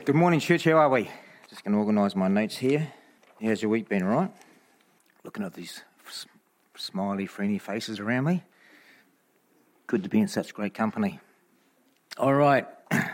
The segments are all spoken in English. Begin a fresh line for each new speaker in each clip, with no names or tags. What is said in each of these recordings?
Good morning, church. How are we? Just going to organise my notes here. How's your week been, all right? Looking at these smiley, friendly faces around me. Good to be in such great company. All right.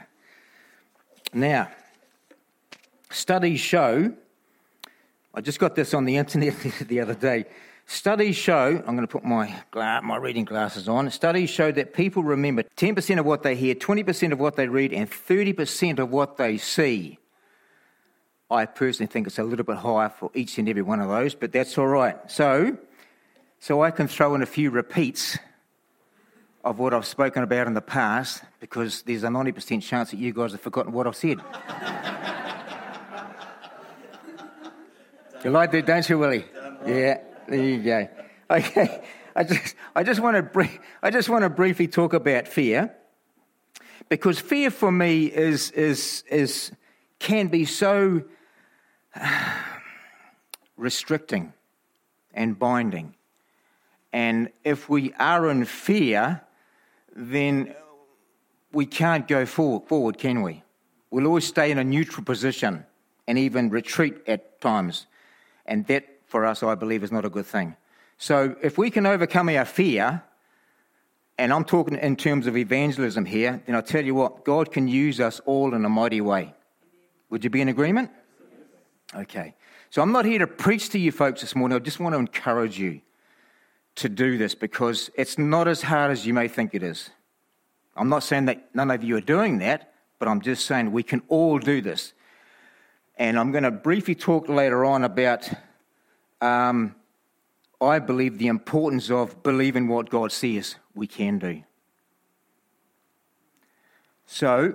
Now, studies show, I just got this on the internet the other day. Studies show, I'm going to put my reading glasses on. Studies show that people remember 10% of what they hear, 20% of what they read, and 30% of what they see. I personally think it's a little bit higher for each and every one of those, but that's all right. So I can throw in a few repeats of what I've spoken about in the past, because there's a 90% chance that you guys have forgotten what I've said. You like that, don't you, Willie? Yeah. There you go. Okay, I just want to briefly talk about fear, because fear for me can be so restricting and binding, and if we are in fear, then we can't go forward, can we? We'll always stay in a neutral position and even retreat at times, and that, for us, I believe, is not a good thing. So if we can overcome our fear, and I'm talking in terms of evangelism here, then I tell you what, God can use us all in a mighty way. Would you be in agreement? Okay. So I'm not here to preach to you folks this morning. I just want to encourage you to do this, because it's not as hard as you may think it is. I'm not saying that none of you are doing that, but I'm just saying we can all do this. And I'm going to briefly talk later on about I believe the importance of believing what God says we can do. So,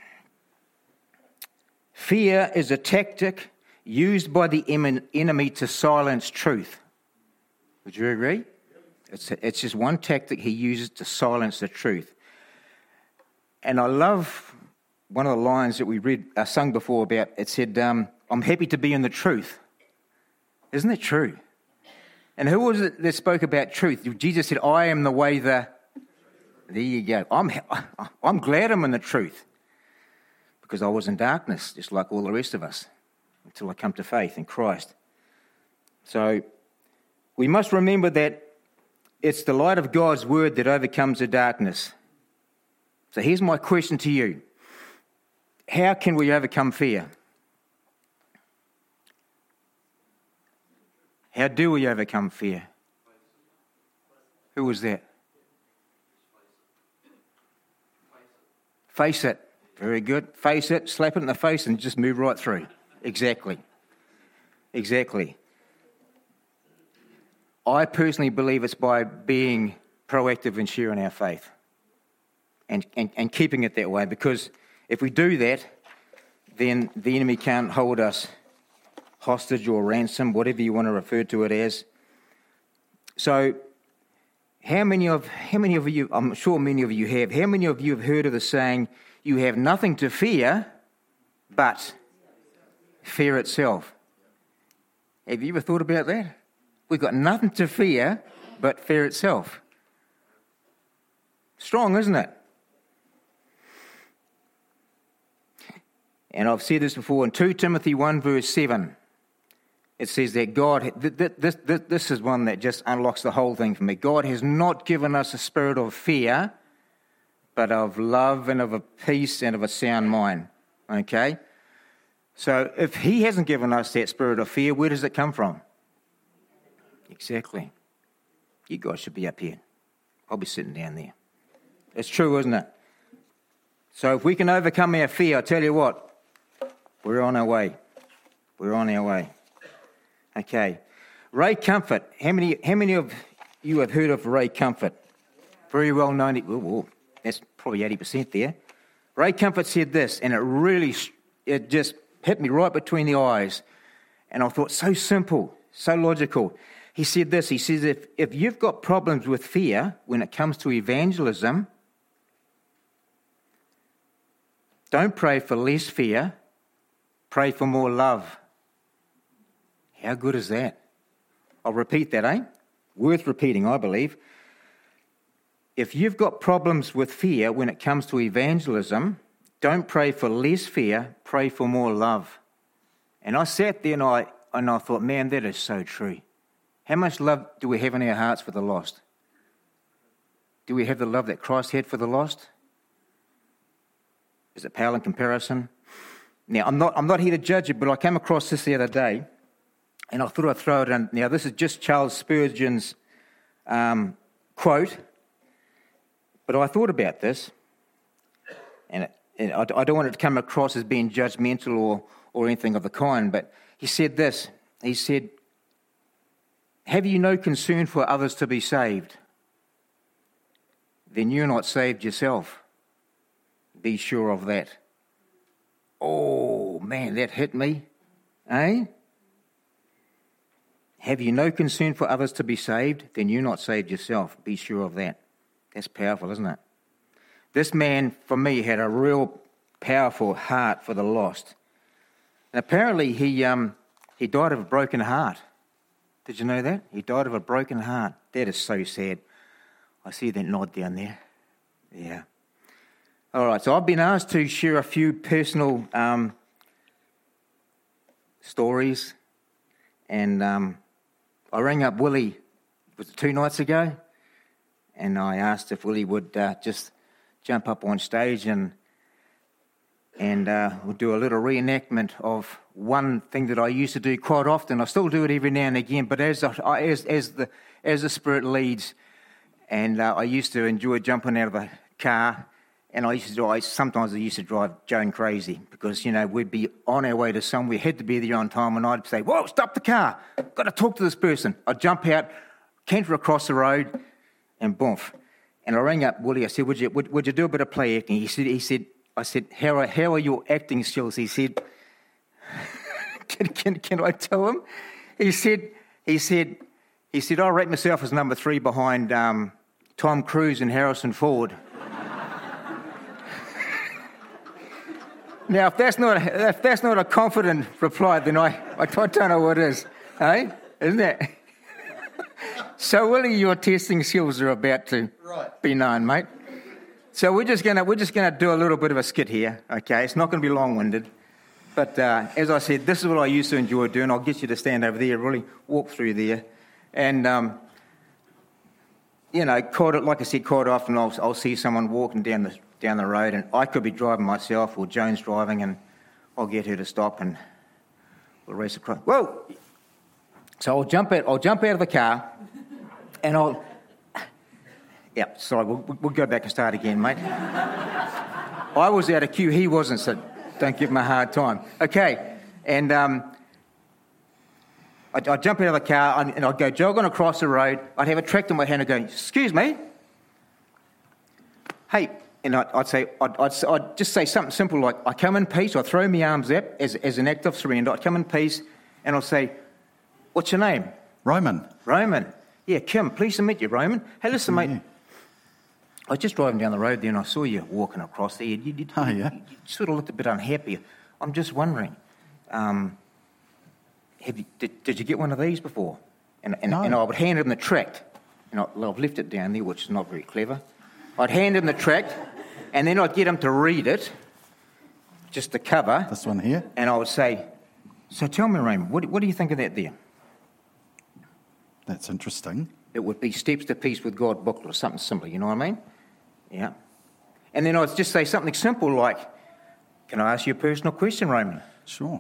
fear is a tactic used by the enemy to silence truth. Would you agree? It's just one tactic he uses to silence the truth. And I love one of the lines that we sung before about, it said, I'm happy to be in the truth. Isn't it true? And who was it that spoke about truth? Jesus said, I am the way, There you go. I'm glad I'm in the truth, because I was in darkness, just like all the rest of us, until I come to faith in Christ. So we must remember that it's the light of God's word that overcomes the darkness. So here's my question to you. How can we overcome fear? How do we overcome fear? Who was that? Face it. Very good. Face it, slap it in the face, and just move right through. Exactly. I personally believe it's by being proactive in sharing our faith and keeping it that way, because if we do that, then the enemy can't hold us hostage or ransom, whatever you want to refer to it as. So, how many of you, I'm sure many of you have, how many of you have heard of the saying, you have nothing to fear but fear itself? Have you ever thought about that? We've got nothing to fear but fear itself. Strong, isn't it? And I've said this before in 2 Timothy 1 verse 7. It says that God, this is one that just unlocks the whole thing for me. God has not given us a spirit of fear, but of love and of a peace and of a sound mind. Okay? So if he hasn't given us that spirit of fear, where does it come from? Exactly. You guys should be up here. I'll be sitting down there. It's true, isn't it? So if we can overcome our fear, I tell you what, we're on our way. We're on our way. Okay. Ray Comfort. How many of you have heard of Ray Comfort? Very well known. Ooh, that's probably 80% there. Ray Comfort said this, and it just hit me right between the eyes. And I thought, so simple, so logical. He said this, he says, if you've got problems with fear when it comes to evangelism, don't pray for less fear, pray for more love. How good is that? I'll repeat that, Worth repeating, I believe. If you've got problems with fear when it comes to evangelism, don't pray for less fear, pray for more love. And I sat there and I thought, man, that is so true. How much love do we have in our hearts for the lost? Do we have the love that Christ had for the lost? Is it pale in comparison? Now, I'm not here to judge it, but I came across this the other day, and I thought I'd throw it in. Now, this is just Charles Spurgeon's quote, but I thought about this, and I don't want it to come across as being judgmental or anything of the kind, but he said this. He said, have you no concern for others to be saved? Then you're not saved yourself. Be sure of that. Oh, man, that hit me. Eh? Have you no concern for others to be saved? Then you're not saved yourself. Be sure of that. That's powerful, isn't it? This man, for me, had a real powerful heart for the lost. And apparently he died of a broken heart. Did you know that? He died of a broken heart. That is so sad. I see that nod down there. Yeah. All right, so I've been asked to share a few personal stories. And I rang up Willie, was it 2 nights ago? And I asked if Willie would just jump up on stage and we'll do a little reenactment of one thing that I used to do quite often. I still do it every now and again, but as the Spirit leads, I used to enjoy jumping out of the car, and sometimes I used to drive Joan crazy because, we'd be on our way to somewhere, had to be there on time, and I'd say, whoa, stop the car, got to talk to this person. I'd jump out, canter across the road, and boom. And I rang up Willie, I said, would you do a bit of play acting? I said, how are your acting skills? He said, can I tell him? He said, I rate myself as number 3 behind Tom Cruise and Harrison Ford. Now, if that's not a confident reply, then I don't know what is, eh? Isn't it? So, Willie, your testing skills are about to be known, mate. So we're just gonna do a little bit of a skit here, okay? It's not going to be long-winded, but as I said, this is what I used to enjoy doing. I'll get you to stand over there, really walk through there, and quite often I'll see someone walking down the road, and I could be driving myself, or Joan's driving, and I'll get her to stop, and we'll race across. Whoa! So I'll jump out of the car, and yeah, sorry, we'll go back and start again, mate. I was out of cue, he wasn't, so don't give him a hard time. Okay, and I'd jump out of the car and I'd go jogging across the road. I'd have a tractor in my hand and go, excuse me? Hey, and I'd just say something simple like, I come in peace, I throw my arms up as an act of surrender. I'd come in peace and I'll say, what's your name?
Roman.
Yeah, Kim, pleased to meet you, Roman. Hey, listen, mate. I was just driving down the road there and I saw you walking across there. You sort of looked a bit unhappy. I'm just wondering, did you get one of these before? And I would hand him the tract. And I've left it down there, which is not very clever. I'd hand him the tract and then I'd get him to read it, just the cover.
This one here.
And I would say, so tell me, Raymond, what do you think of that there?
That's interesting.
It would be Steps to Peace with God booklet or something similar, you know what I mean? Yeah. And then I'd just say something simple like, can I ask you a personal question, Raymond?
Sure.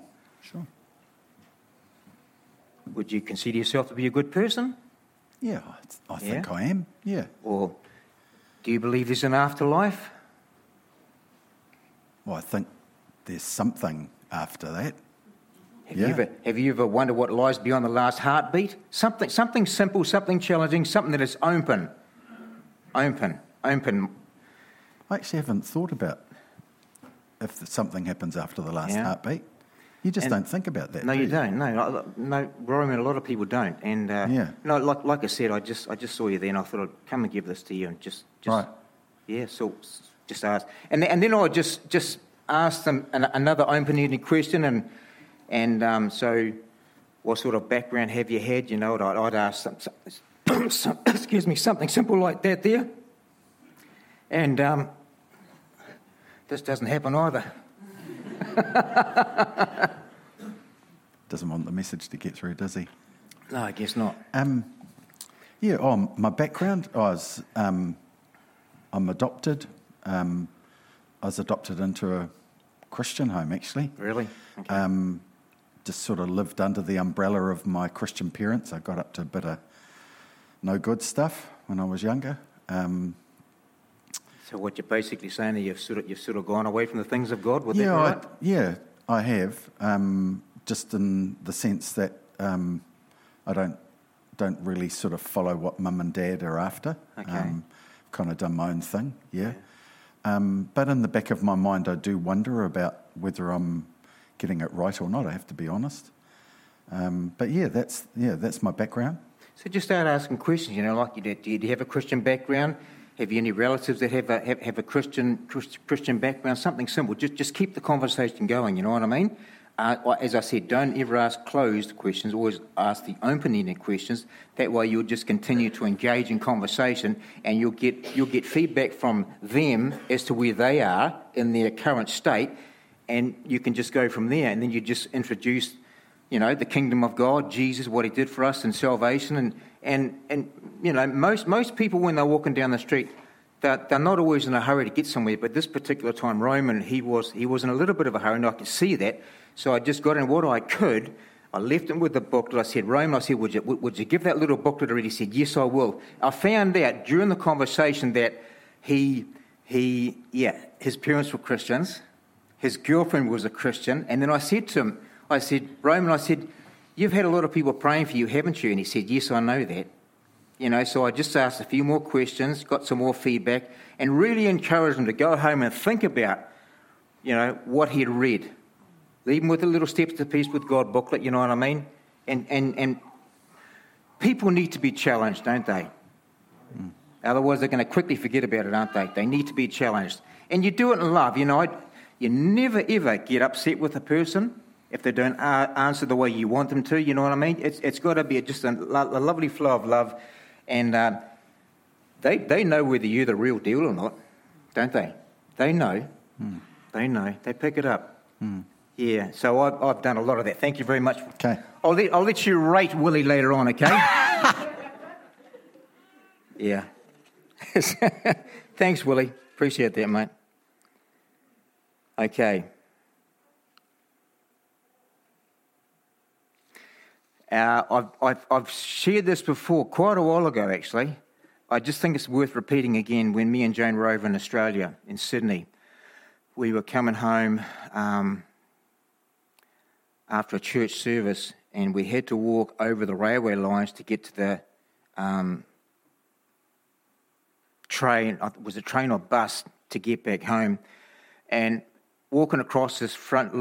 Would you consider yourself to be a good person?
Yeah, I think I am, yeah.
Or do you believe there's an afterlife?
Well, I think there's something after that.
Have you ever wondered what lies beyond the last heartbeat? Something simple, something challenging, something that is open. Open.
I actually haven't thought about if something happens after the last heartbeat. You just don't think about that.
No, you don't. No, Roman. A lot of people don't. And like I said, I just saw you there, and I thought I'd come and give this to you, and just
right.
Yeah. So just ask, and then I just ask them another open-ended question, and so what sort of background have you had? You know, I'd ask excuse me, something simple like that there, and This doesn't happen either.
Doesn't want the message to get through, does he?
No, I guess not.
My background, I'm adopted. I was adopted into a Christian home, actually.
Really? Okay.
Just sort of lived under the umbrella of my Christian parents. I got up to a bit of no good stuff when I was younger.
So what you're basically saying is you've sort of gone away from the things of God? Would that be right?
I have. Just in the sense that I don't really sort of follow what mum and dad are after.
Okay.
Kind of done my own thing, yeah. But in the back of my mind, I do wonder about whether I'm getting it right or not. I have to be honest. That's my background.
So just start asking questions. Like you did. Do you have a Christian background? Have you any relatives that have a Christian background? Something simple. Just keep the conversation going. You know what I mean? As I said, don't ever ask closed questions. Always ask the open-ended questions. That way, you'll just continue to engage in conversation, and you'll get feedback from them as to where they are in their current state, and you can just go from there. And then you just introduce, the kingdom of God, Jesus, what He did for us, and salvation, and most people when they're walking down the street, they're not always in a hurry to get somewhere. But this particular time, Roman, he was in a little bit of a hurry, and I could see that. So I just got in what I could. I left him with the booklet. I said, Roman, would you give that little booklet already? He said, yes, I will. I found out during the conversation that his parents were Christians. His girlfriend was a Christian. And then I said to him, Roman, you've had a lot of people praying for you, haven't you? And he said, yes, I know that. So I just asked a few more questions, got some more feedback, and really encouraged him to go home and think about, what he had read. Even with the little Steps to Peace with God booklet, you know what I mean? And people need to be challenged, don't they? Otherwise, they're going to quickly forget about it, aren't they? They need to be challenged. And you do it in love. You never, ever get upset with a person if they don't answer the way you want them to, you know what I mean? It's got to be just a lovely flow of love. And they know whether you're the real deal or not, don't they? They know. They know. They pick it up. Yeah, so I've done a lot of that. Thank you very much.
Okay.
I'll let you rate Willie later on, okay? Yeah. Thanks, Willie. Appreciate that, mate. Okay. I've shared this before, quite a while ago, actually. I just think it's worth repeating again. When me and Jane were over in Australia, in Sydney, we were coming home after a church service, and we had to walk over the railway lines to get to the train. It was a train or bus to get back home, and walking across the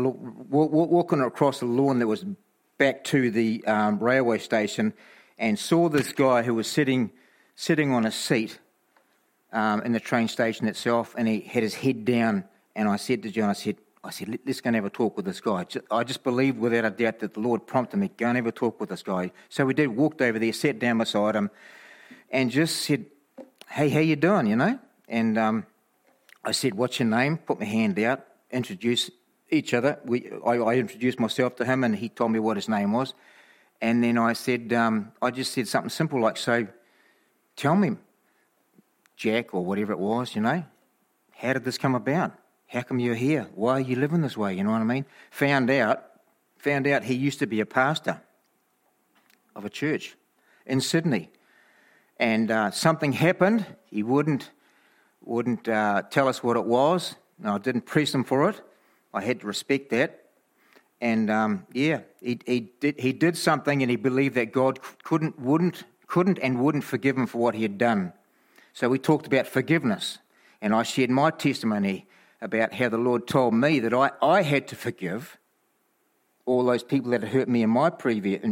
lawn that was back to the railway station, and saw this guy who was sitting on a seat in the train station itself, and he had his head down. And I said to John, I said, let's go and have a talk with this guy. I just believed without a doubt that the Lord prompted me, go and have a talk with this guy. So we did, walked over there, sat down beside him, and just said, hey, how you doing, And I said, what's your name? Put my hand out, introduced each other. I introduced myself to him, and he told me what his name was. And then I said, I just said something simple like, so tell me, Jack, or whatever it was, how did this come about? How come you're here? Why are you living this way? You know what I mean? Found out he used to be a pastor of a church in Sydney. And something happened. He wouldn't tell us what it was. No, I didn't press him for it. I had to respect that. And he did something, and he believed that God couldn't and wouldn't forgive him for what he had done. So we talked about forgiveness, and I shared my testimony about how the Lord told me that I had to forgive all those people that had hurt me in my previous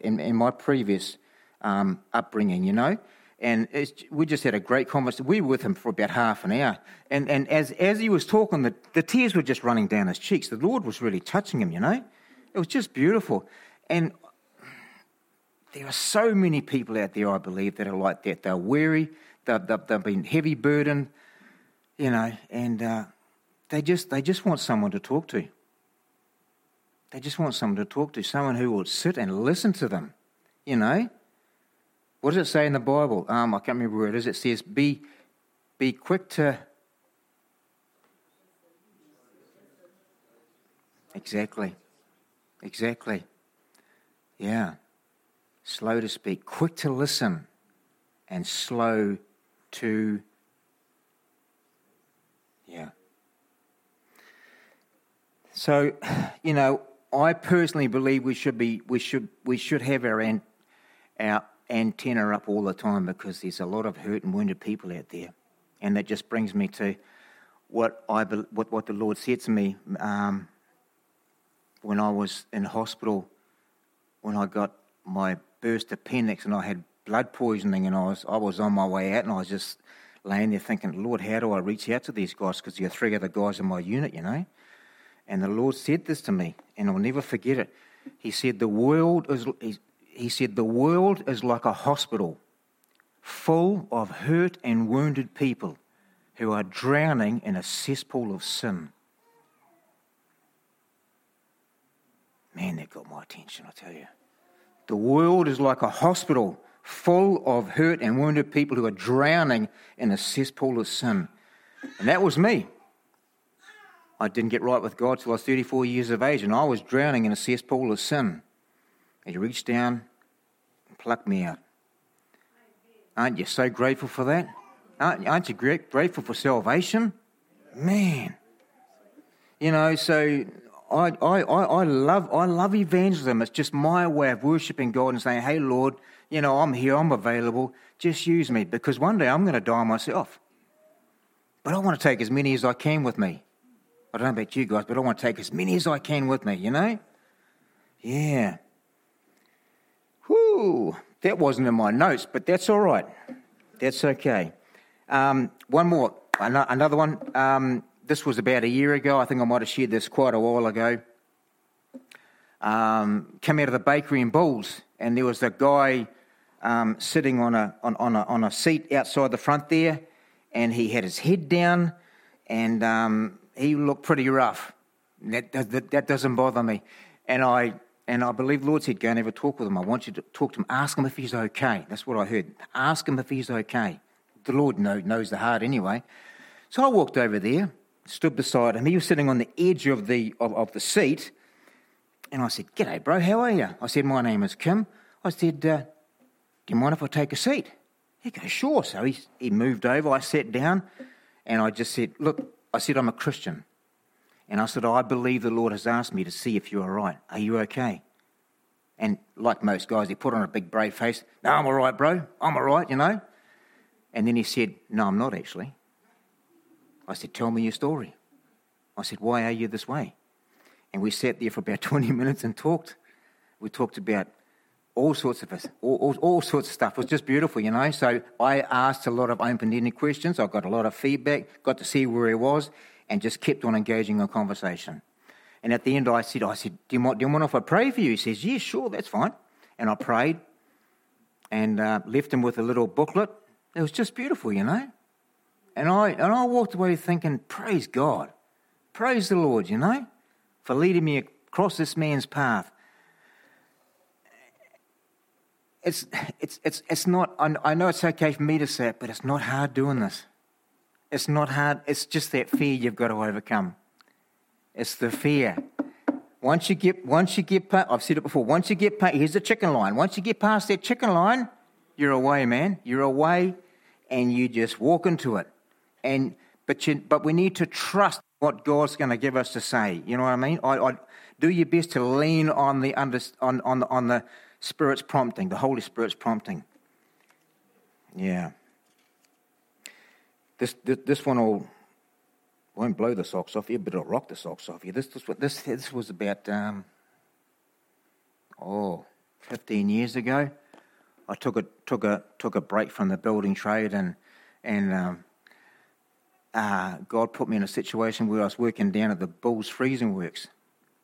upbringing, And we just had a great conversation. We were with him for about half an hour. And as he was talking, the tears were just running down his cheeks. The Lord was really touching him, It was just beautiful. And there are so many people out there, I believe, that are like that. They're weary. They've been heavy burdened, and they just want someone to talk to. They just want someone to talk to, someone who will sit and listen to them. You know? What does it say in the Bible? I can't remember where it is. It says, be quick to... Exactly. Yeah. Slow to speak, quick to listen, and slow to... Yeah. So, you know, I personally believe we should have our antenna up all the time, because there's a lot of hurt and wounded people out there, and that just brings me to what the Lord said to me when I was in hospital, when I got my burst appendix and I had blood poisoning, and I was on my way out, and I was just laying there thinking, Lord, how do I reach out to these guys? Because there are 3 other guys in my unit, you know. And the Lord said this to me, and I'll never forget it. He said, the world is like a hospital full of hurt and wounded people who are drowning in a cesspool of sin. Man, that got my attention, I tell you. The world is like a hospital full of hurt and wounded people who are drowning in a cesspool of sin. And that was me. I didn't get right with God till I was 34 years of age, and I was drowning in a cesspool of sin. And He reached down and plucked me out. Aren't you so grateful for that? Aren't you grateful for salvation? Man. You know, so I love evangelism. It's just my way of worshipping God and saying, hey, Lord, you know, I'm here, I'm available. Just use me, because one day I'm going to die myself. But I want to take as many as I can with me. I don't know about you guys, but I want to take as many as I can with me, you know? Yeah. Whew. That wasn't in my notes, but that's all right. That's okay. One more. Another one. This was about a year ago. I think I might have shared this quite a while ago. Came out of the bakery in Bulls, and there was a guy sitting on a seat outside the front there, and he had his head down, and he looked pretty rough. That doesn't bother me. And I believe the Lord said, go and have a talk with him. I want you to talk to him. Ask him if he's okay. That's what I heard. Ask him if he's okay. The Lord knows the heart anyway. So I walked over there, stood beside him. He was sitting on the edge of the seat. And I said, g'day, bro, how are you? I said, my name is Kim. I said, do you mind if I take a seat? He goes, sure. So he moved over. I sat down, and I just said, look, I said, I'm a Christian. And I said, I believe the Lord has asked me to see if you're all right. Are you okay? And like most guys, he put on a big brave face. No, I'm all right, bro. I'm all right, you know. And then he said, no, I'm not actually. I said, tell me your story. I said, why are you this way? And we sat there for about 20 minutes and talked. We talked about all sorts of stuff. It was just beautiful, you know. So I asked a lot of open-ended questions. I got a lot of feedback, got to see where he was, and just kept on engaging in conversation. And at the end, I said, do you mind if I pray for you? He says, yeah, sure, that's fine. And I prayed and left him with a little booklet. It was just beautiful, you know. And I walked away thinking, praise God, praise the Lord, you know, for leading me across this man's path. It's not, I know it's okay for me to say it, but it's not hard doing this. It's not hard. It's just that fear you've got to overcome. It's the fear. Once you get past, I've said it before, once you get past, here's the chicken line. Once you get past that chicken line, you're away, man. You're away, and you just walk into it. But we need to trust what God's going to give us to say. You know what I mean? I do your best to lean on the Spirit's prompting, the Holy Spirit's prompting. Yeah. This one won't blow the socks off you, but it'll rock the socks off you. This was about 15 years ago. I took a break from the building trade, and God put me in a situation where I was working down at the Bulls Freezing Works.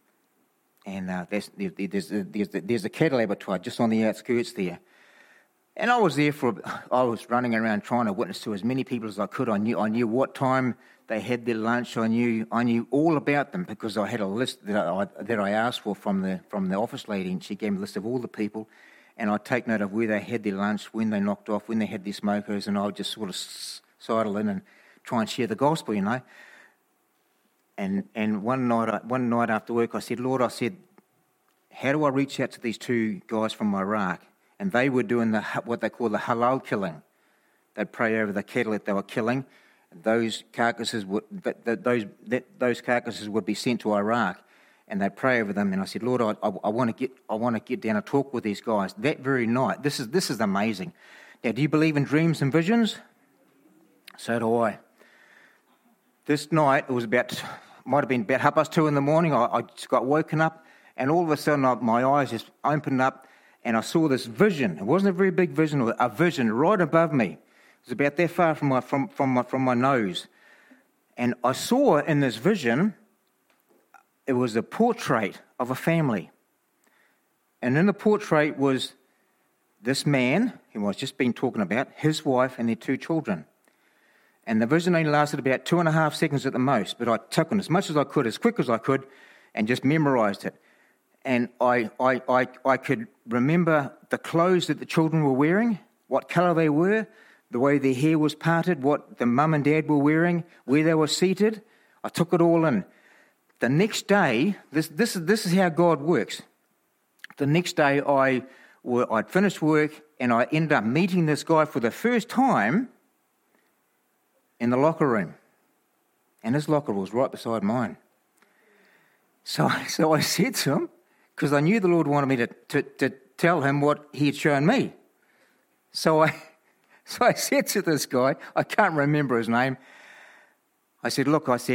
And there's a cattle abattoir just on the outskirts there. And I was was running around trying to witness to as many people as I could. I knew what time they had their lunch. I knew all about them because I had a list that I asked for from the office lady, and she gave me a list of all the people, and I'd take note of where they had their lunch, when they knocked off, when they had their smokers, and I would just sort of sidle in and try and share the gospel, you know. And one night after work, I said, Lord, how do I reach out to these two guys from Iraq? And they were doing what they call the halal killing. They'd pray over the cattle that they were killing. Those carcasses would be sent to Iraq, and they'd pray over them. And I said, Lord, I want to get down and talk with these guys that very night. This is amazing. Now, do you believe in dreams and visions? So do I. This night, it was might have been about 2:30 in the morning. I just got woken up, and all of a sudden my eyes just opened up, and I saw this vision. It wasn't a very big vision, a vision right above me. It was about that far from my nose, and I saw in this vision, it was a portrait of a family, and in the portrait was this man who I've just been talking about, his wife, and their two children. And the vision only lasted about 2.5 seconds at the most, but I took on as much as I could, as quick as I could, and just memorised it. And I could remember the clothes that the children were wearing, what colour they were, the way their hair was parted, what the mum and dad were wearing, where they were seated. I took it all in. The next day, this is how God works. The next day, I'd finished work, and I ended up meeting this guy for the first time in the locker room, and his locker was right beside mine. So I said to him, because I knew the Lord wanted me to tell him what he had shown me. So I said to this guy, I can't remember his name, I said, look, I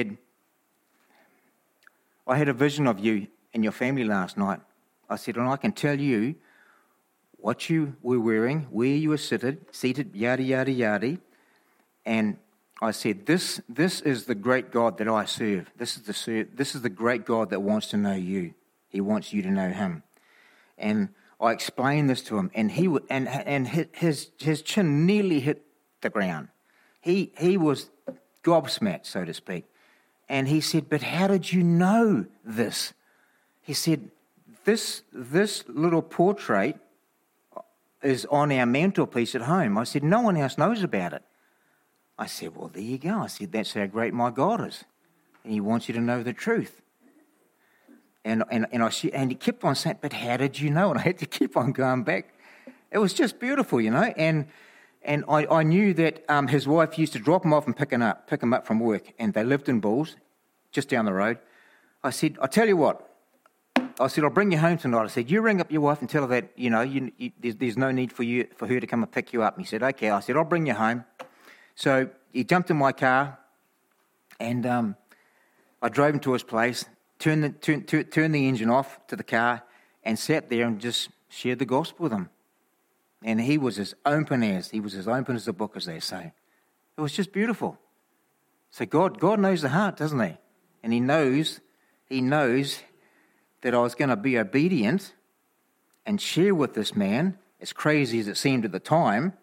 had a vision of you and your family last night. I said, and I can tell you what you were wearing, where you were seated, yada, yada, yada, and I said, this is the great God that I serve. This is the great God that wants to know you. He wants you to know him. And I explained this to him, and his chin nearly hit the ground. He was gobsmacked, so to speak. And he said, but how did you know this? He said, this little portrait is on our mantelpiece at home. I said, no one else knows about it. I said, well, there you go. I said, that's how great my God is. And he wants you to know the truth. And he kept on saying, but how did you know? And I had to keep on going back. It was just beautiful, you know. And I knew that his wife used to drop him off and pick him up from work. And they lived in Bulls, just down the road. I said, I'll tell you what. I said, I'll bring you home tonight. I said, you ring up your wife and tell her that, you know, there's no need for her to come and pick you up. And he said, okay. I said, I'll bring you home. So he jumped in my car, and I drove him to his place, turned the engine off to the car, and sat there and just shared the gospel with him. And he was as open as the book, as they say. It was just beautiful. So God knows the heart, doesn't he? And He knows that I was going to be obedient and share with this man, as crazy as it seemed at the time,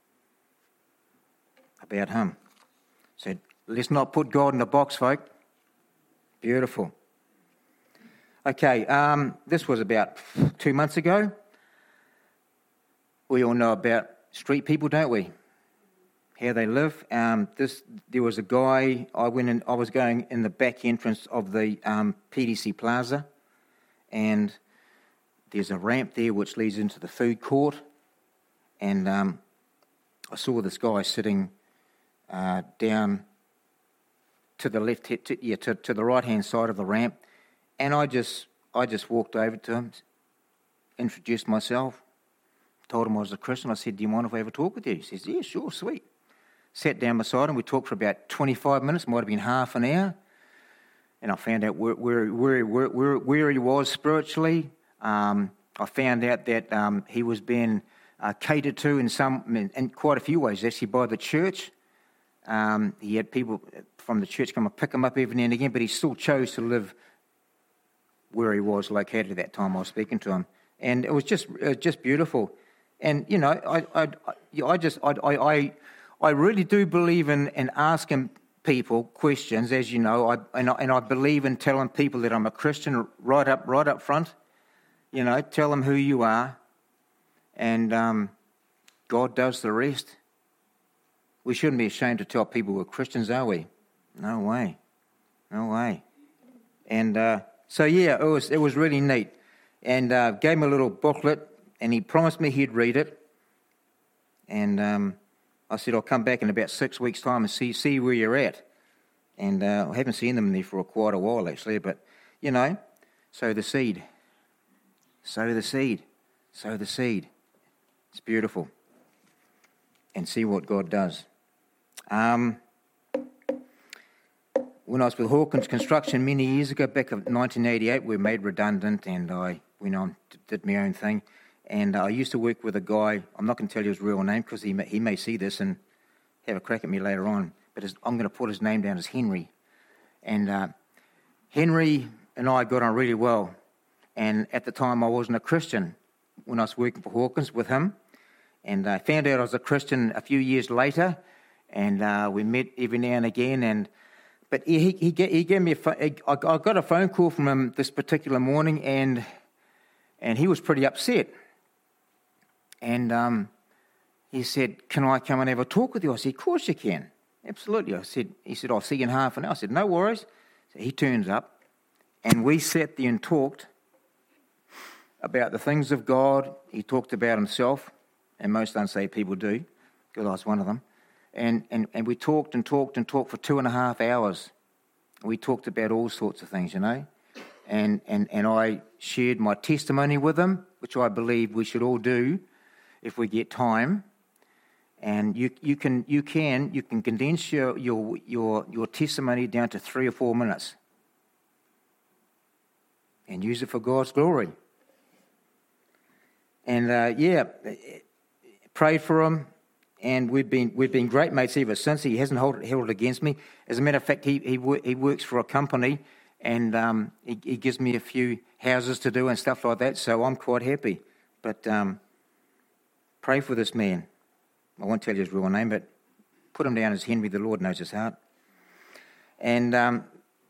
about him. So let's not put God in a box, folk. Beautiful. Okay, this was about 2 months ago. We all know about street people, don't we? How they live. There was a guy. I was going in the back entrance of the PDC Plaza, and there's a ramp there which leads into the food court, and I saw this guy sitting down to the left, to the right hand side of the ramp, and I just walked over to him, introduced myself, told him I was a Christian. I said, "Do you mind if I have a talk with you?" He says, "Yeah, sure, sweet." Sat down beside him. We talked for about 25 minutes, might have been half an hour, and I found out where he was spiritually. I found out that he was being catered to in quite a few ways, actually, by the church. He had people from the church come and pick him up every now and again, but he still chose to live where he was located at that time I was speaking to him. And it was just beautiful. And, you know, I really do believe in asking people questions, as you know, and I believe in telling people that I'm a Christian right up front. You know, tell them who you are, and God does the rest. We shouldn't be ashamed to tell people we're Christians, are we? No way. No way. And so, yeah, it was really neat. And gave me a little booklet, and he promised me he'd read it. And I said, I'll come back in about 6 weeks' time and see where you're at. And I haven't seen them there for quite a while, actually. But, you know, sow the seed. Sow the seed. Sow the seed. It's beautiful. And see what God does. When I was with Hawkins Construction many years ago, back in 1988, we were made redundant, and I went on, did my own thing. And I used to work with a guy, I'm not going to tell you his real name because he may see this and have a crack at me later on, but I'm going to put his name down as Henry. And Henry and I got on really well. And at the time, I wasn't a Christian when I was working for Hawkins with him. And I found out I was a Christian a few years later, and we met every now and again. But he gave me I got a phone call from him this particular morning, and he was pretty upset. And he said, "Can I come and have a talk with you?" I said, "Of course you can, absolutely." He said, "I'll see you in half an hour." I said, "No worries." So he turns up, and we sat there and talked about the things of God. He talked about himself, and most unsaved people do, because I was one of them. And we talked and talked and talked for 2.5 hours. We talked about all sorts of things, you know. And I shared my testimony with him, which I believe we should all do if we get time. And you can condense your testimony down to 3 or 4 minutes and use it for God's glory. And prayed for him. And we've been great mates ever since. He hasn't held it against me. As a matter of fact, he works for a company, and he gives me a few houses to do and stuff like that. So I'm quite happy. But pray for this man. I won't tell you his real name, but put him down as Henry. The Lord knows his heart. And I'm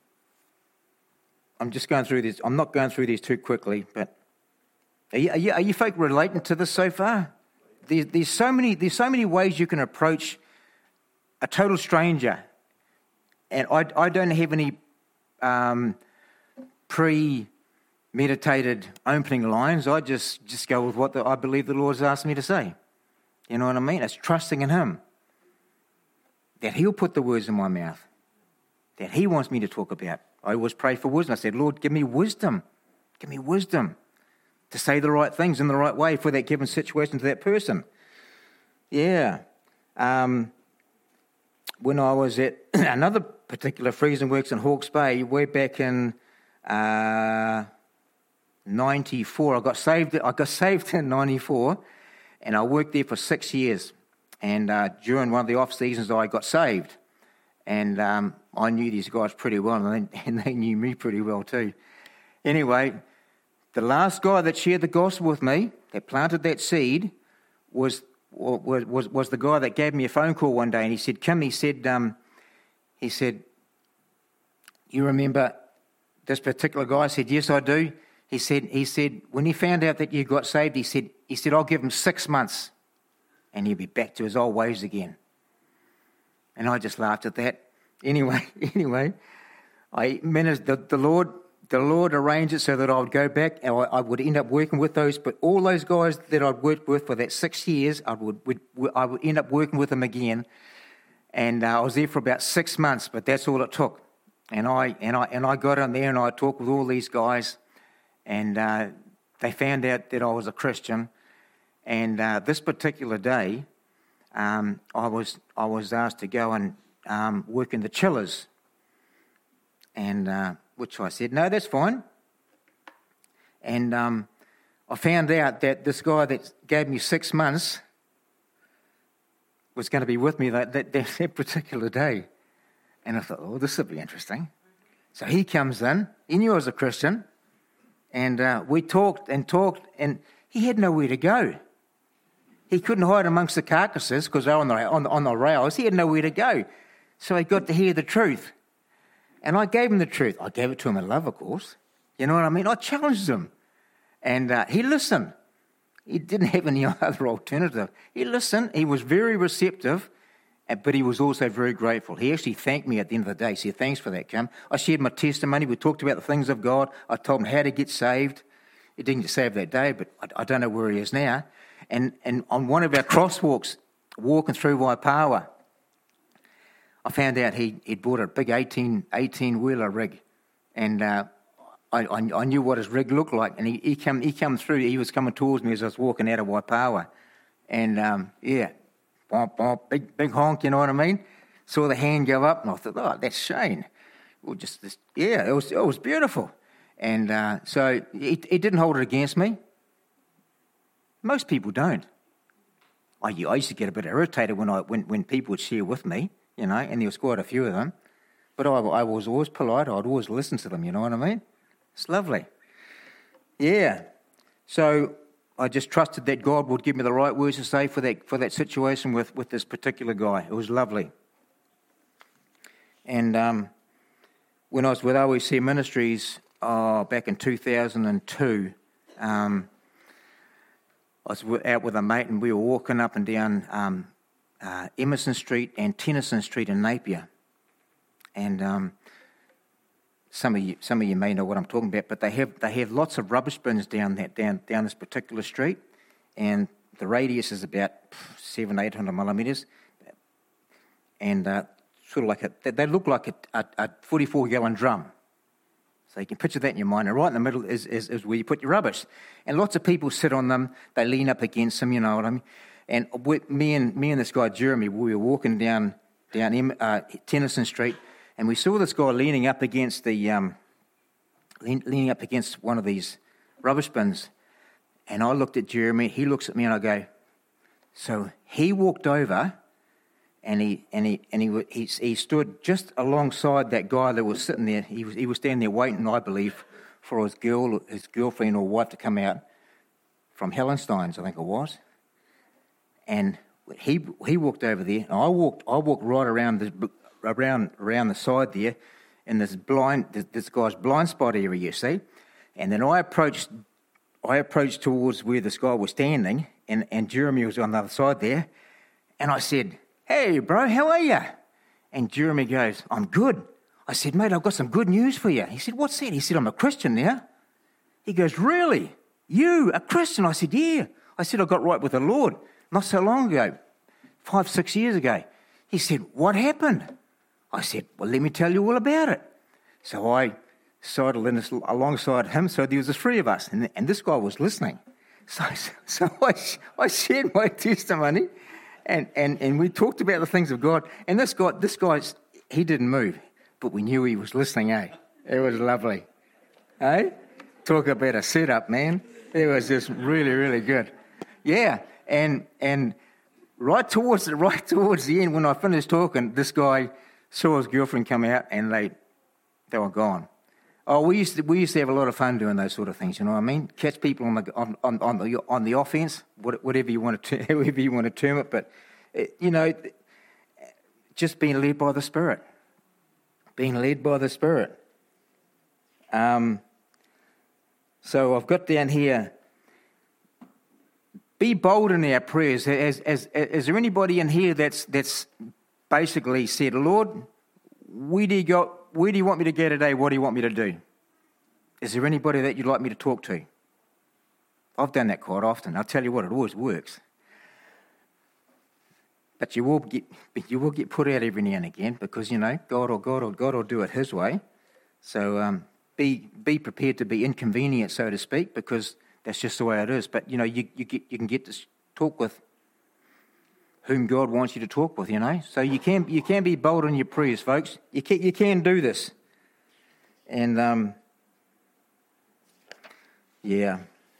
just going through this. I'm not going through these too quickly, but are you folk relating to this so far? There's so many ways you can approach a total stranger, and I don't have any premeditated opening lines. I just go with what I believe the Lord's asked me to say. You know what I mean? It's trusting in Him that He'll put the words in my mouth that He wants me to talk about. I always pray for wisdom. I said, "Lord, give me wisdom. Give me wisdom to say the right things in the right way for that given situation to that person." Yeah. When I was at another particular freezing works in Hawke's Bay, way back in 94, I got saved in 94, and I worked there for 6 years. And during one of the off seasons, I got saved, and I knew these guys pretty well, and they knew me pretty well too. Anyway, the last guy that shared the gospel with me, that planted that seed, was the guy that gave me a phone call one day, and he said, "Kim," he said, "You remember this particular guy?" I said, "Yes, I do." He said, "When he found out that you got saved, he said, I'll give him 6 months, and he'll be back to his old ways again." And I just laughed at that. Anyway, I managed the Lord arranged it so that I would go back and I would end up working with those. But all those guys that I'd worked with for that 6 years, I would end up working with them again. And I was there for about 6 months, but that's all it took. And I got in there and I talked with all these guys, and they found out that I was a Christian. And this particular day, I was asked to go and work in the chillers, and which I said, "No, that's fine." And I found out that this guy that gave me 6 months was going to be with me that particular day. And I thought, "Oh, this will be interesting." So he comes in. He knew I was a Christian. And we talked, and he had nowhere to go. He couldn't hide amongst the carcasses because they were on the rails. He had nowhere to go. So he got to hear the truth. And I gave him the truth. I gave it to him in love, of course. You know what I mean? I challenged him. And he listened. He didn't have any other alternative. He listened. He was very receptive, but he was also very grateful. He actually thanked me at the end of the day. He said, thanks for that, Kim. I shared my testimony. We talked about the things of God. I told him how to get saved. He didn't get saved that day, but I don't know where he is now. And on one of our crosswalks, walking through Waipawa, I found out he'd bought a big 18-wheeler rig. And I knew what his rig looked like, and he come through. He was coming towards me as I was walking out of Waipawa, and bump, bump, big honk. You know what I mean? Saw the hand go up, and I thought, oh, that's Shane. Well, it was beautiful, and so he didn't hold it against me. Most people don't. I used to get a bit irritated when people would share with me, you know, and there was quite a few of them, but I was always polite. I'd always listen to them. You know what I mean? It's lovely. Yeah. So I just trusted that God would give me the right words to say for that situation with this particular guy. It was lovely. And when I was with OEC Ministries back in 2002, I was out with a mate and we were walking up and down Emerson Street and Tennyson Street in Napier. And some of you may know what I'm talking about, but they have lots of rubbish bins down this particular street, and the radius is about 700-800 millimeters, and sort of like they look like a 44-gallon drum. So you can picture that in your mind. And right in the middle is where you put your rubbish, and lots of people sit on them. They lean up against them, you know what I mean. And me and this guy Jeremy, we were walking down Tennyson Street. And we saw this guy leaning up against one of these rubbish bins. And I looked at Jeremy. He looks at me, and I go. So he walked over, and he stood just alongside that guy that was sitting there. He was standing there waiting, I believe, for his girlfriend or wife to come out from Hellenstein's, I think it was. And he walked over there, and I walked right around the side there, in this guy's blind spot area, you see. And then I approached towards where this guy was standing, and Jeremy was on the other side there, and I said, "Hey, bro, how are you?" And Jeremy goes, "I'm good." I said, "Mate, I've got some good news for you." He said, "What's that?" He said, "I'm a Christian now." He goes, "Really? You, a Christian?" I said, "Yeah." I said, "I got right with the Lord not so long ago, 5-6 years ago." He said, "What happened?" I said, "Well, let me tell you all about it." So I sidled in alongside him, so there was the three of us, and this guy was listening. So I shared my testimony, and we talked about the things of God. And this guy, he didn't move, but we knew he was listening, eh? It was lovely. Eh? Talk about a setup, man. It was just really, really good. Yeah, and right towards the end, when I finished talking, this guy saw his girlfriend come out, and they were gone. Oh, we used to have a lot of fun doing those sort of things. You know what I mean? Catch people on the offense, whatever you want to however you want to term it. But just being led by the Spirit, So I've got down here. Be bold in our prayers. Is there anybody in here that's basically said, "Lord, where do you want me to go today? What do you want me to do?" Is there anybody that you'd like me to talk to? I've done that quite often. I'll tell you what, it always works. But you will get put out every now and again, because God will do it His way. So be prepared to be inconvenient, so to speak, because that's just the way it is. But you can get to talk with whom God wants you to talk with, So you can be bold in your prayers, folks. You can do this. And yeah.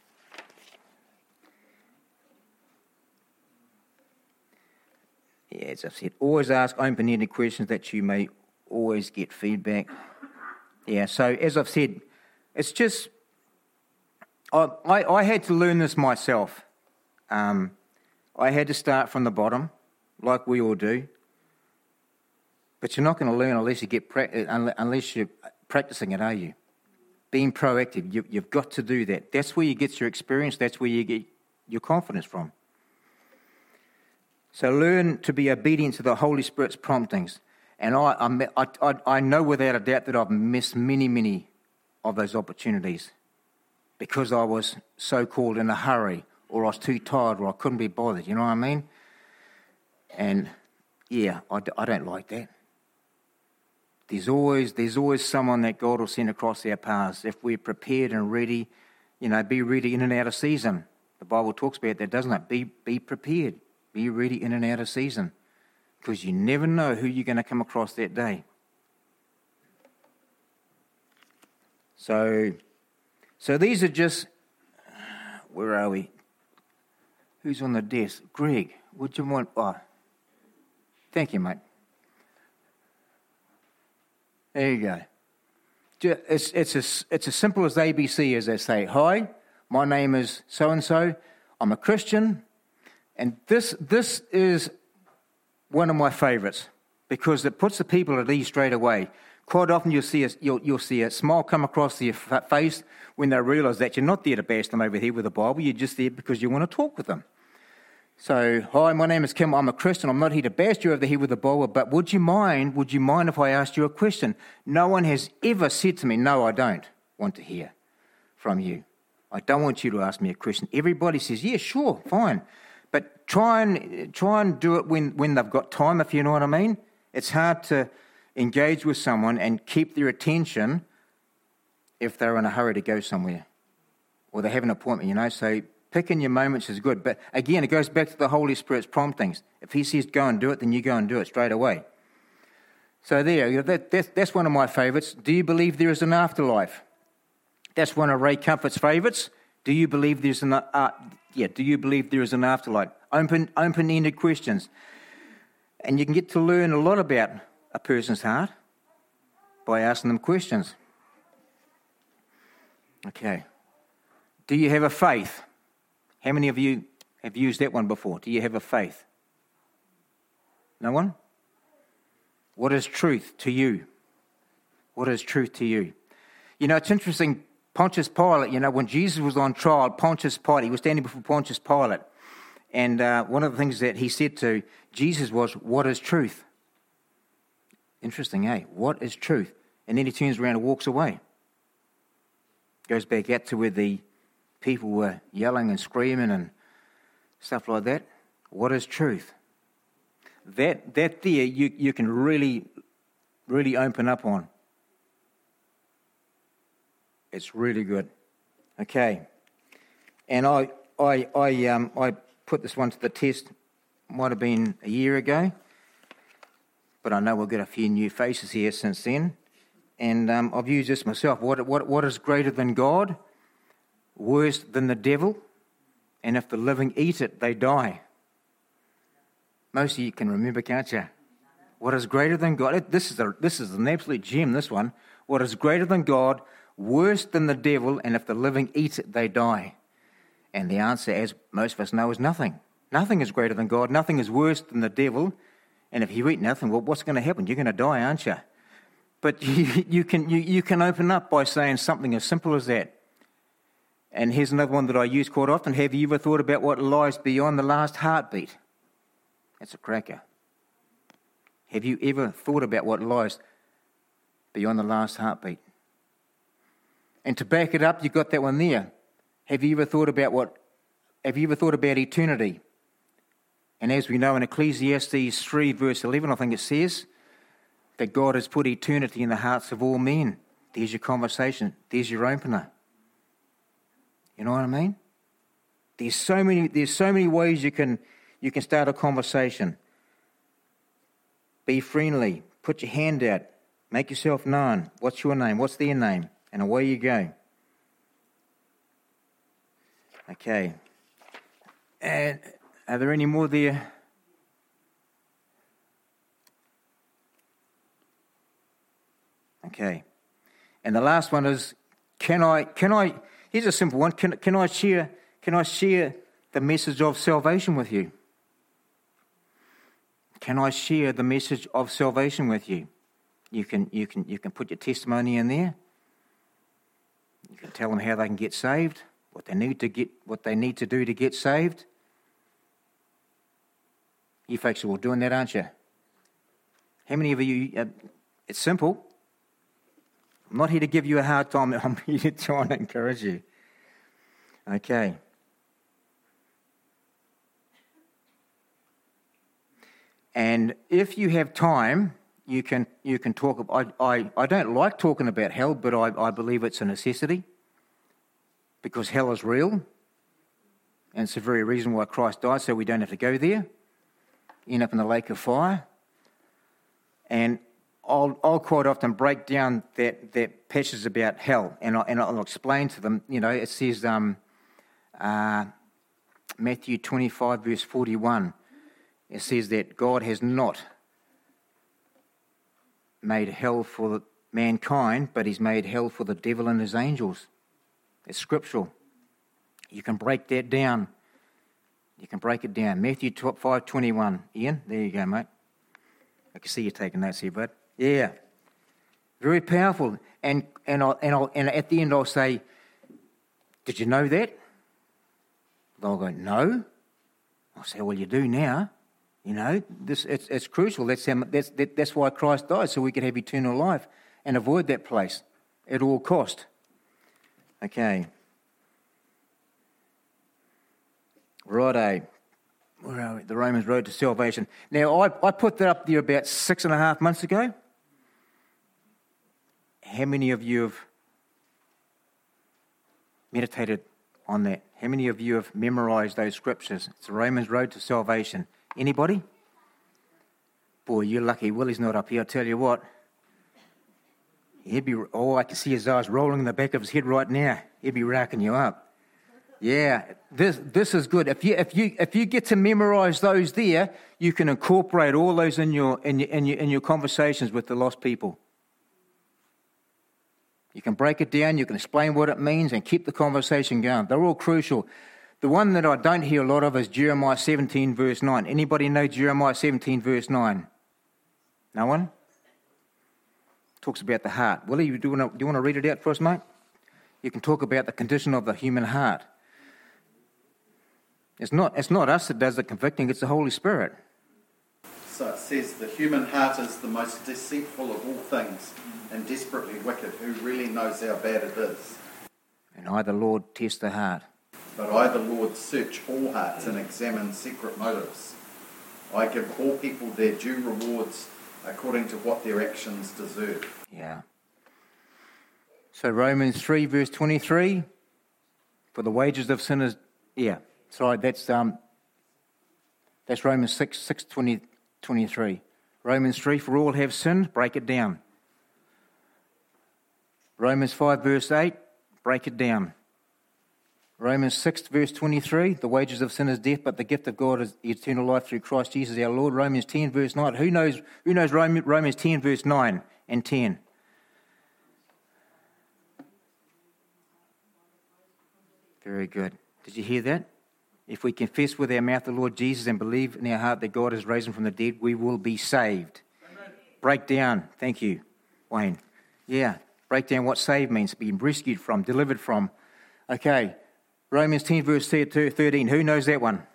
Yeah, as I've said, always ask open-ended questions that you may always get feedback. Yeah, so as I've said, it's just, I had to learn this myself. I had to start from the bottom, like we all do. But you're not going to learn unless you're practicing it, are you? Being proactive, you've got to do that. That's where you get your experience. That's where you get your confidence from. So learn to be obedient to the Holy Spirit's promptings. And I know without a doubt that I've missed many of those opportunities because I was so-called in a hurry, or I was too tired, or I couldn't be bothered. You know what I mean? And yeah, I don't like that. There's always someone that God will send across our paths if we're prepared and ready. Be ready in and out of season. The Bible talks about that, doesn't it? Be prepared. Be ready in and out of season, because you never know who you're going to come across that day. So these are just, where are we? Who's on the desk? Greg, would you want? Oh, thank you, mate. There you go. It's as simple as ABC, as they say. Hi, my name is so-and-so. I'm a Christian. And this is one of my favourites because it puts the people at ease straight away. Quite often you'll see a smile come across their face when they realise that you're not there to bash them over the head with the Bible. You're just there because you want to talk with them. So, hi, my name is Kim. I'm a Christian. I'm not here to bash you over the head with the Bible, but would you mind if I asked you a question? No one has ever said to me, no, I don't want to hear from you. I don't want you to ask me a question. Everybody says, yeah, sure, fine. But try and do it when they've got time, if you know what I mean. It's hard to engage with someone and keep their attention if they're in a hurry to go somewhere or they have an appointment, So picking your moments is good. But again, it goes back to the Holy Spirit's promptings. If he says go and do it, then you go and do it straight away. So that's one of my favourites. Do you believe there is an afterlife? That's one of Ray Comfort's favourites. Do you believe there's an do you believe there is an afterlife? Open-ended questions. And you can get to learn a lot about a person's heart by asking them questions. Okay. Do you have a faith? How many of you have used that one before? Do you have a faith? No one? What is truth to you? What is truth to you? It's interesting. Pontius Pilate, when Jesus was on trial, Pontius Pilate, he was standing before Pontius Pilate. And one of the things that he said to Jesus was, what is truth? Interesting, eh? What is truth? And then he turns around and walks away. Goes back out to where the people were yelling and screaming and stuff like that. What is truth? That there you can really open up on. It's really good. Okay. And I put this one to the test, might have been a year ago, but I know we'll get a few new faces here since then. And I've used this myself. What is greater than God? Worse than the devil? And if the living eat it, they die. Most of you can remember, can't you? What is greater than God? This is an absolute gem, this one. What is greater than God? Worse than the devil, and if the living eat it, they die. And the answer, as most of us know, is nothing. Nothing is greater than God. Nothing is worse than the devil. And if you eat nothing, well, what's going to happen? You're going to die, aren't you? But you can open up by saying something as simple as that. And here's another one that I use quite often. Have you ever thought about what lies beyond the last heartbeat? That's a cracker. Have you ever thought about what lies beyond the last heartbeat? And to back it up, you've got that one there. Have you ever thought about eternity? And as we know in Ecclesiastes 3 verse 11, I think it says that God has put eternity in the hearts of all men. There's your conversation. There's your opener. You know what I mean? There's so many ways you can start a conversation. Be friendly. Put your hand out. Make yourself known. What's your name? What's their name? And away you go. Okay. And are there any more there? Okay. And the last one is, can I, here's a simple one. Can I share the message of salvation with you? can I share the message of salvation with you? You can put your testimony in there. You can tell them how they can get saved, what they need to do to get saved. You folks are all doing that, aren't you? How many of you? It's simple. I'm not here to give you a hard time. I'm here to try and encourage you. Okay. And if you have time, you can talk. I don't like talking about hell, but I believe it's a necessity because hell is real, and it's the very reason why Christ died, so we don't have to go there, end up in the lake of fire. And I'll quite often break down that passage about hell, and I'll explain to them. It says Matthew 25 verse 41. It says that God has not made hell for mankind, but he's made hell for the devil and his angels. It's scriptural. You can break that down. You can break it down. Matthew 5:21. Ian, there you go, mate. I can see you taking notes here, bud. Yeah. Very powerful. And at the end I'll say, did you know that? They'll go, no. I'll say, well, you do now. It's crucial. That's why Christ died, so we could have eternal life and avoid that place at all cost. Okay. Righto. Where are we? The Romans Road to Salvation. Now, I put that up there about 6.5 months ago. How many of you have meditated on that? How many of you have memorised those scriptures? It's the Romans Road to Salvation. Anybody? Boy, you're lucky. Willie's not up here. I tell you what. I can see his eyes rolling in the back of his head right now. He'd be racking you up. Yeah, this is good. If you get to memorise those there, you can incorporate all those in your conversations with the lost people. You can break it down. You can explain what it means and keep the conversation going. They're all crucial. The one that I don't hear a lot of is Jeremiah 17 verse 9. Anybody know Jeremiah 17 verse 9? No one? Talks about the heart. Willie, do you want to read it out for us, mate? You can talk about the condition of the human heart. It's not us that does the convicting, it's the Holy Spirit.
So it says, the human heart is the most deceitful of all things and desperately wicked. Who really knows how bad it is?
And I, the Lord, test the heart.
But I, the Lord, search all hearts and examine secret motives. I give all people their due rewards according to what their actions deserve.
Yeah. So Romans 3 verse 23, for the wages of sin is... Yeah, sorry, that's Romans 6 23. Romans 3, for all have sinned, break it down. Romans 5 verse 8, break it down. Romans 6 verse 23, the wages of sin is death, but the gift of God is eternal life through Christ Jesus our Lord. Romans 10 verse 9. Who knows Romans 10 verse 9 and 10? Very good. Did you hear that? If we confess with our mouth the Lord Jesus and believe in our heart that God has raised him from the dead, we will be saved. Amen. Break down. Thank you, Wayne. Yeah, break down what saved means, being rescued from, delivered from. Okay. Romans 10 verse 13. Who knows that one?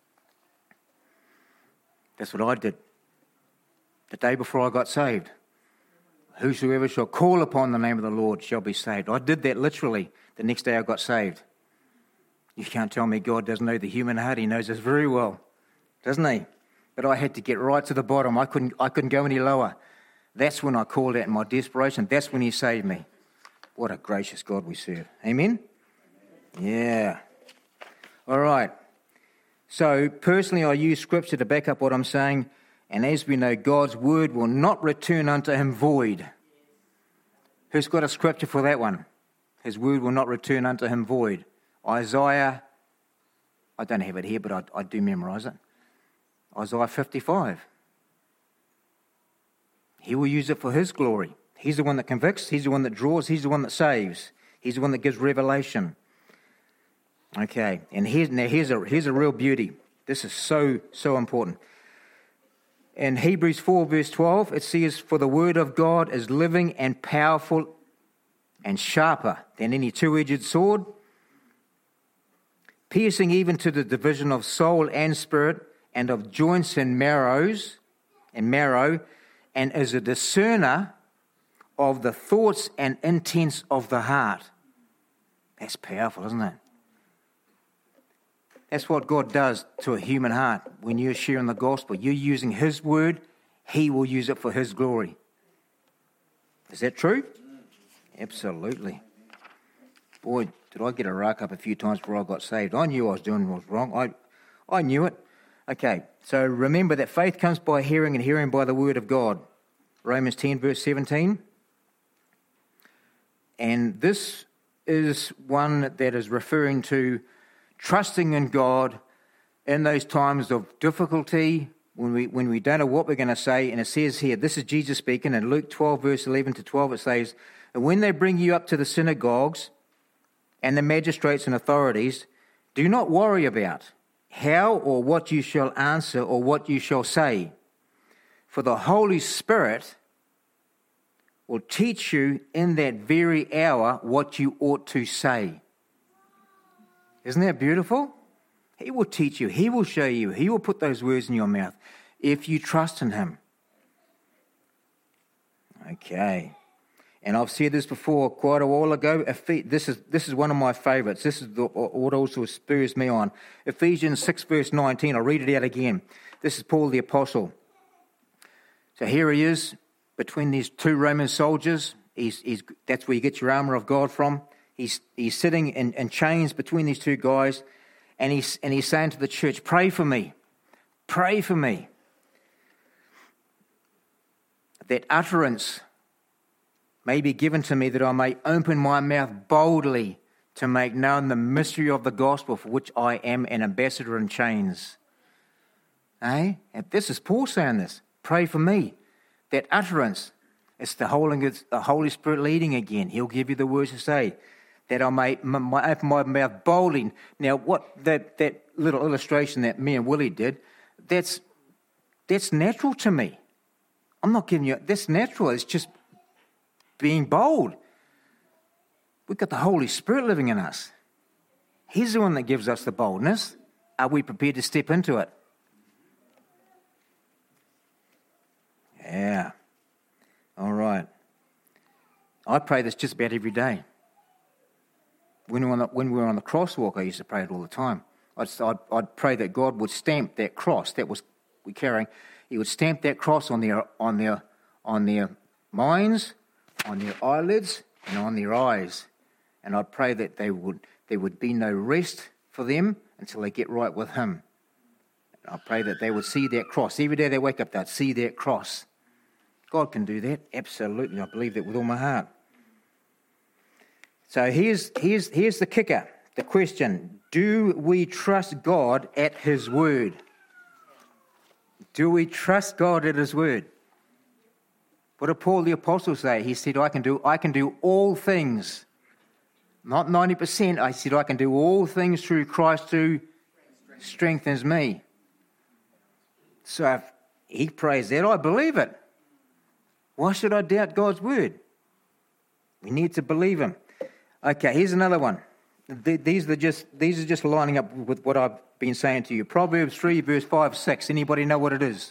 That's what I did. The day before I got saved. Whosoever shall call upon the name of the Lord shall be saved. I did that literally the next day I got saved. You can't tell me God doesn't know the human heart. He knows us very well, doesn't he? But I had to get right to the bottom. I couldn't go any lower. That's when I called out in my desperation. That's when he saved me. What a gracious God we serve. Amen? Yeah. All right. So personally, I use scripture to back up what I'm saying. And as we know, God's word will not return unto him void. Who's got a scripture for that one? His word will not return unto him void. Isaiah, I don't have it here, but I do memorize it. Isaiah 55. He will use it for his glory. He's the one that convicts. He's the one that draws. He's the one that saves. He's the one that gives revelation. Okay, and here's a real beauty. This is so important. In Hebrews 4 verse 12, it says, "For the word of God is living and powerful and sharper than any two-edged sword, piercing even to the division of soul and spirit, and of joints and marrow, and is a discerner of the thoughts and intents of the heart." That's powerful, isn't it? That's what God does to a human heart. When you're sharing the gospel, you're using His word, He will use it for His glory. Is that true? Absolutely. Boy, did I get a rack up a few times before I got saved. I knew I was doing what was wrong. I knew it. Okay, so remember that faith comes by hearing, and hearing by the word of God. Romans 10 verse 17. And this is one that is referring to trusting in God in those times of difficulty, when we don't know what we're going to say. And it says here, this is Jesus speaking in Luke 12 verse 11 to 12. It says, "And when they bring you up to the synagogues and the magistrates and authorities, do not worry about how or what you shall answer or what you shall say. For the Holy Spirit will teach you in that very hour what you ought to say." Isn't that beautiful? He will teach you. He will show you. He will put those words in your mouth if you trust in Him. Okay. And I've said this before quite a while ago. This is one of my favourites. This is what also spurs me on. Ephesians 6 verse 19. I'll read it out again. This is Paul the Apostle. So here he is between these two Roman soldiers. That's where you get your armour of God from. He's sitting in chains between these two guys, and he's saying to the church, "Pray for me. Pray for me. That utterance may be given to me, that I may open my mouth boldly to make known the mystery of the gospel, for which I am an ambassador in chains." And this is Paul saying this. Pray for me. That utterance, it's the Holy Spirit leading again. He'll give you the words to say, that I may open my mouth boldly. Now, what that little illustration that me and Willie did, that's natural to me. I'm not giving you, that's natural. It's just being bold. We've got the Holy Spirit living in us. He's the one that gives us the boldness. Are we prepared to step into it? Yeah. All right. I pray this just about every day. When we were on the crosswalk, I used to pray it all the time. I'd pray that God would stamp that cross that we're carrying. He would stamp that cross on their minds, on their eyelids, and on their eyes. And I'd pray that there would be no rest for them until they get right with Him. And I pray that they would see that cross. Every day they wake up, they'd see that cross. God can do that. Absolutely. I believe that with all my heart. So here's the kicker, the question. Do we trust God at His word? Do we trust God at His word? What did Paul the Apostle say? He said, I can do all things. Not 90%. I said, I can do all things through Christ who strengthens me. So if he prays that, I believe it. Why should I doubt God's word? We need to believe Him. Okay, here's another one. These are just lining up with what I've been saying to you. Proverbs 3, verse 5, 6. Anybody know what it is?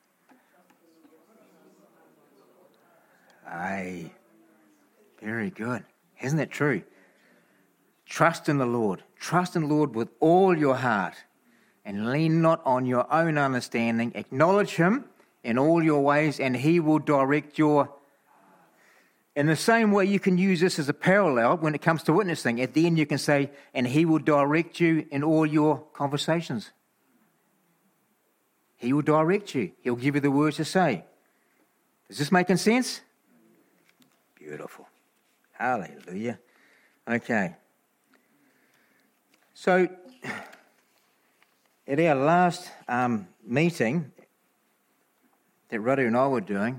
Aye. Very good. Isn't that true? Trust in the Lord. Trust in the Lord with all your heart, and lean not on your own understanding. Acknowledge Him in all your ways, and He will direct your... In the same way, you can use this as a parallel when it comes to witnessing. At the end, you can say, and He will direct you in all your conversations. He will direct you. He'll give you the words to say. Is this making sense? Beautiful. Hallelujah. Okay. So, at our last meeting that Ruddy and I were doing,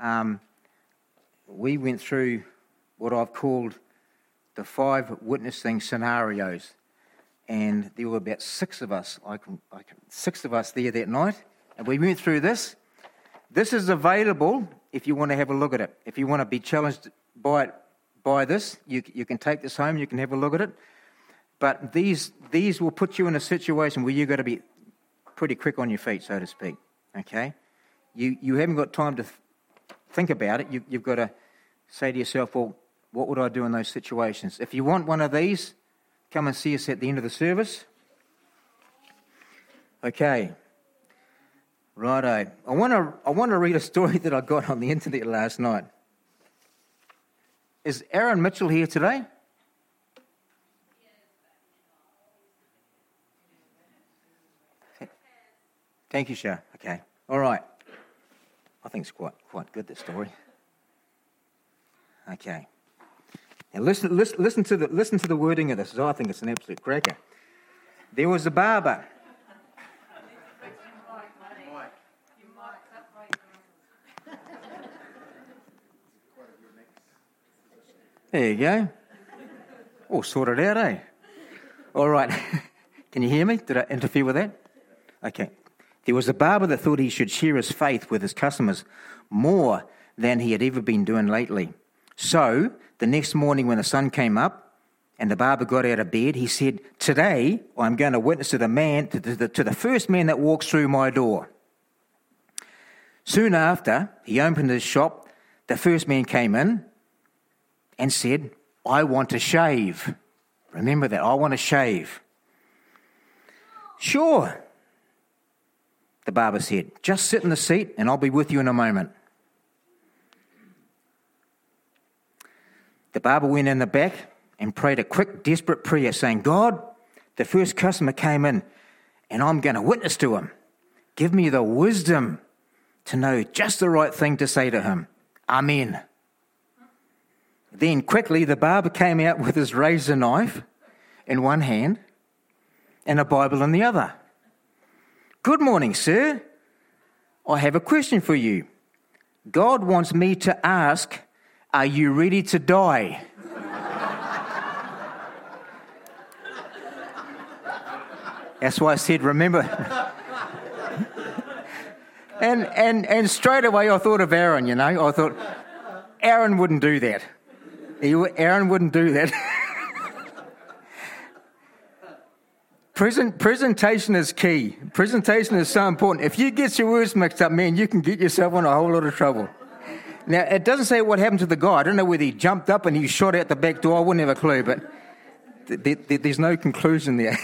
we went through what I've called the 5 witnessing scenarios, and there were about 6 of us. 6 of us there that night, and we went through this. This is available if you want to have a look at it. If you want to be challenged by this, you can take this home, you can have a look at it. But these will put you in a situation where you've got to be pretty quick on your feet, so to speak. Okay? You haven't got time to think about it. You've got to say to yourself, well, what would I do in those situations? If you want one of these, come and see us at the end of the service. Okay. Righto. I want to read a story that I got on the internet last night. Is Aaron Mitchell here today? Thank you, Shah. Okay. All right. I think it's quite good, this story. Okay. Now listen to the wording of this. I think it's an absolute cracker. There was a barber. There you go. All sorted out, eh? All right. Can you hear me? Did I interfere with that? Okay. There was a barber that thought he should share his faith with his customers more than he had ever been doing lately. So, the next morning when the sun came up and the barber got out of bed, he said, "Today I'm going to witness to the first man that walks through my door." Soon after he opened his shop, the first man came in and said, "I want to shave." Remember that, I want to shave. "Sure," the barber said. "Just sit in the seat and I'll be with you in a moment." The barber went in the back and prayed a quick, desperate prayer saying, "God, the first customer came in and I'm going to witness to him. Give me the wisdom to know just the right thing to say to him. Amen." Then quickly the barber came out with his razor knife in one hand and a Bible in the other. "Good morning, sir. I have a question for you. God wants me to ask, are you ready to die?" That's why I said, remember. and straight away I thought of Aaron, I thought, Aaron wouldn't do that. Aaron wouldn't do that. Presentation is key. Presentation is so important. If you get your words mixed up, man, you can get yourself in a whole lot of trouble. Now, it doesn't say what happened to the guy. I don't know whether he jumped up and he shot out the back door. I wouldn't have a clue, but there's no conclusion there.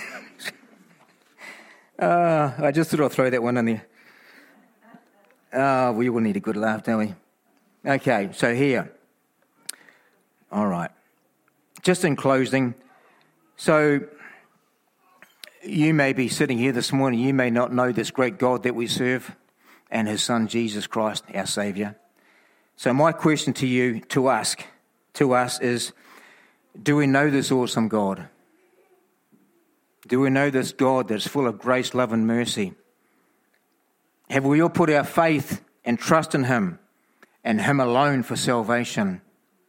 I just thought I'd throw that one in there. We all need a good laugh, don't we? Okay, so here. All right. Just in closing, so you may be sitting here this morning, you may not know this great God that we serve and his Son, Jesus Christ, our Saviour. So my question to you, to us is, do we know this awesome God? Do we know this God that's full of grace, love and mercy? Have we all put our faith and trust in him and him alone for salvation?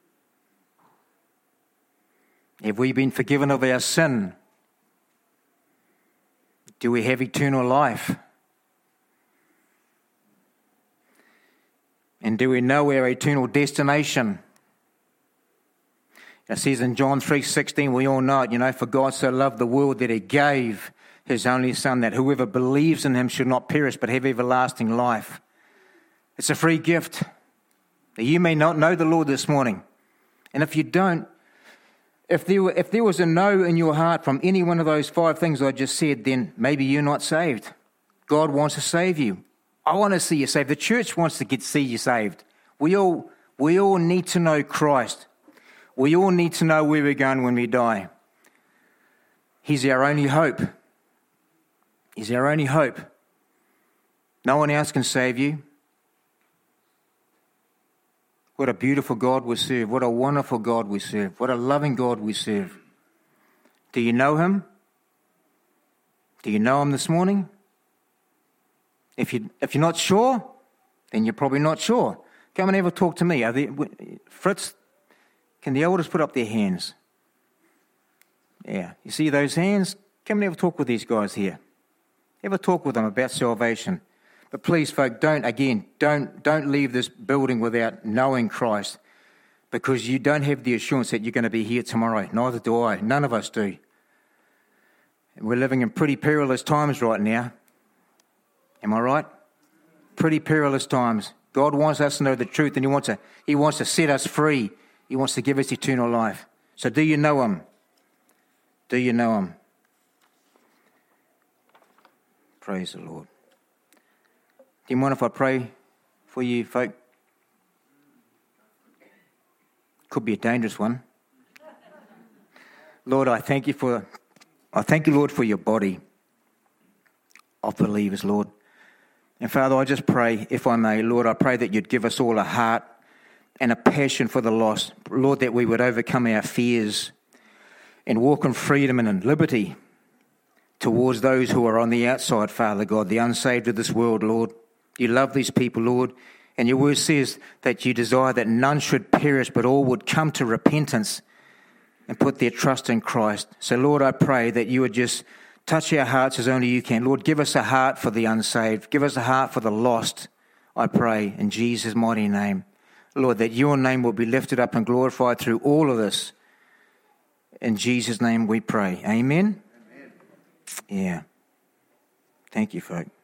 Have we been forgiven of our sin? Do we have eternal life? And do we know our eternal destination? It says in John 3:16, we all know it, for God so loved the world that he gave his only Son, that whoever believes in him should not perish but have everlasting life. It's a free gift. You may not know the Lord this morning. And if you don't, if there was a no in your heart from any one of those 5 things I just said, then maybe you're not saved. God wants to save you. I want to see you saved. The church wants to see you saved. We all need to know Christ. We all need to know where we're going when we die. He's our only hope. He's our only hope. No one else can save you. What a beautiful God we serve. What a wonderful God we serve. What a loving God we serve. Do you know him? Do you know him this morning? If you're not sure, then you're probably not sure. Come and have a talk to me. Fritz, can the elders put up their hands? Yeah. You see those hands? Come and have a talk with these guys here. Have a talk with them about salvation. But please, folk, don't leave this building without knowing Christ, because you don't have the assurance that you're going to be here tomorrow. Neither do I. None of us do. And we're living in pretty perilous times right now. Am I right? Pretty perilous times. God wants us to know the truth, and He wants to set us free. He wants to give us eternal life. So do you know Him? Do you know Him? Praise the Lord. Do you mind if I pray for you, folk? Could be a dangerous one. Lord, I thank you, Lord, for your body of believers, Lord. And Father, I just pray, if I may, Lord, I pray that you'd give us all a heart and a passion for the lost. Lord, that we would overcome our fears and walk in freedom and in liberty towards those who are on the outside, Father God, the unsaved of this world, Lord. You love these people, Lord, and your word says that you desire that none should perish, but all would come to repentance and put their trust in Christ. So, Lord, I pray that you would just touch our hearts as only you can. Lord, give us a heart for the unsaved. Give us a heart for the lost, I pray, in Jesus' mighty name. Lord, that your name will be lifted up and glorified through all of this. In Jesus' name we pray. Amen? Amen. Yeah. Thank you, folks.